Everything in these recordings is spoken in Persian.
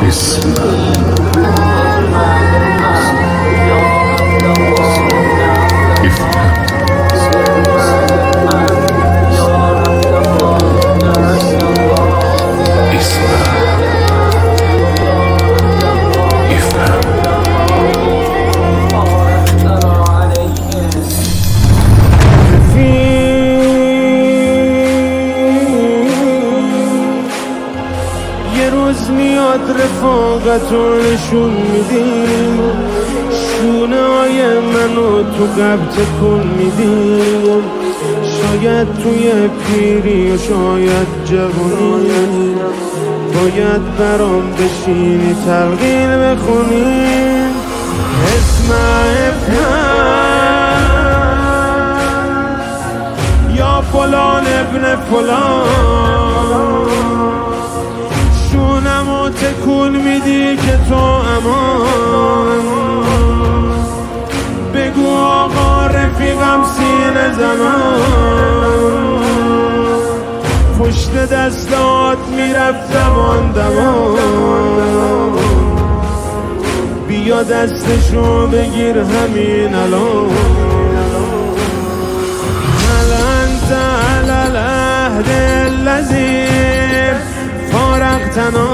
رفاقتو نشون میدیم، شونه های منو تو قبط کن میدیم. شاید توی پیری و شاید جوانی باید برام بشینی تلقین بخونی. اسمع یا فلان ابن فلان، شونمو تکون میدی که تو امان. بگو آقا رفیقم سینه زمان، پشت دستات میرفتم آن دمان. بیا دستشو بگیر همین الان. هل انت علی العهد الذی فارقتنا،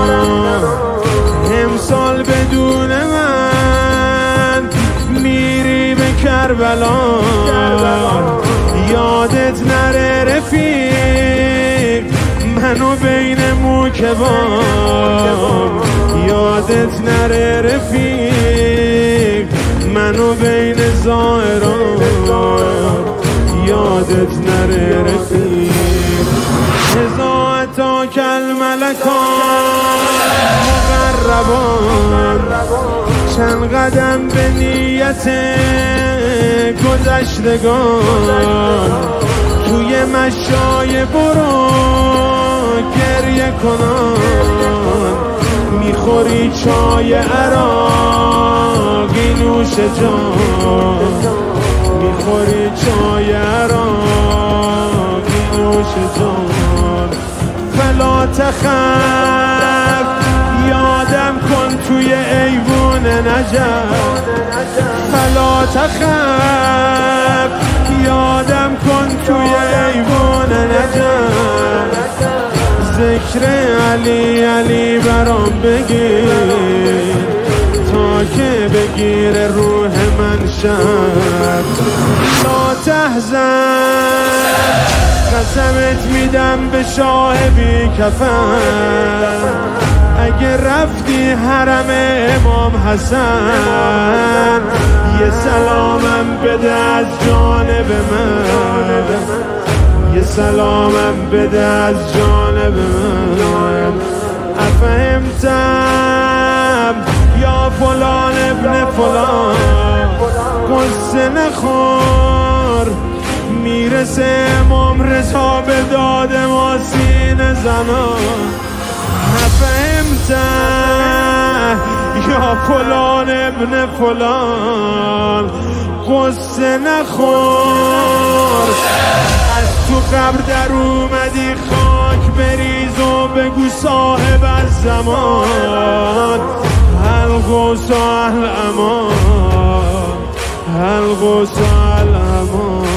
امسال بدون من میری به کربلا. یادت نره رفیق منو بین موکبام، یادت نره رفیق منو بین زائران، یادت نره رفیق. هزا اتاک الملکان مقربان، چند قدم به نیت گذشتگان. توی مشای برو گریه کنان، میخوری چای عراقی نوش جان، میخوری چای عراقی نوش جان. فلا تخف یادم کن توی ایوون نجف، فلا تخف یادم کن توی ایوون نجف. ذکر علی علی برام بگیر تا که بگیر روح من شب. لا تحزن قسمت میدم به شاه بی کفن، اگه رفتی حرم امام حسن یه سلامم بده از جانب من، یه سلامم بده از جانب من. افهمتم یا فلان ابن فلان، قصه نخور میرسه امام رضا به داد ما سینه زنان. افهمتم یا فلان ابن فلان، قصه نخور از تو قبر در اومدی خاک بریز و بگو صاحب از زمان. الغوث الامان، الغوث الامان.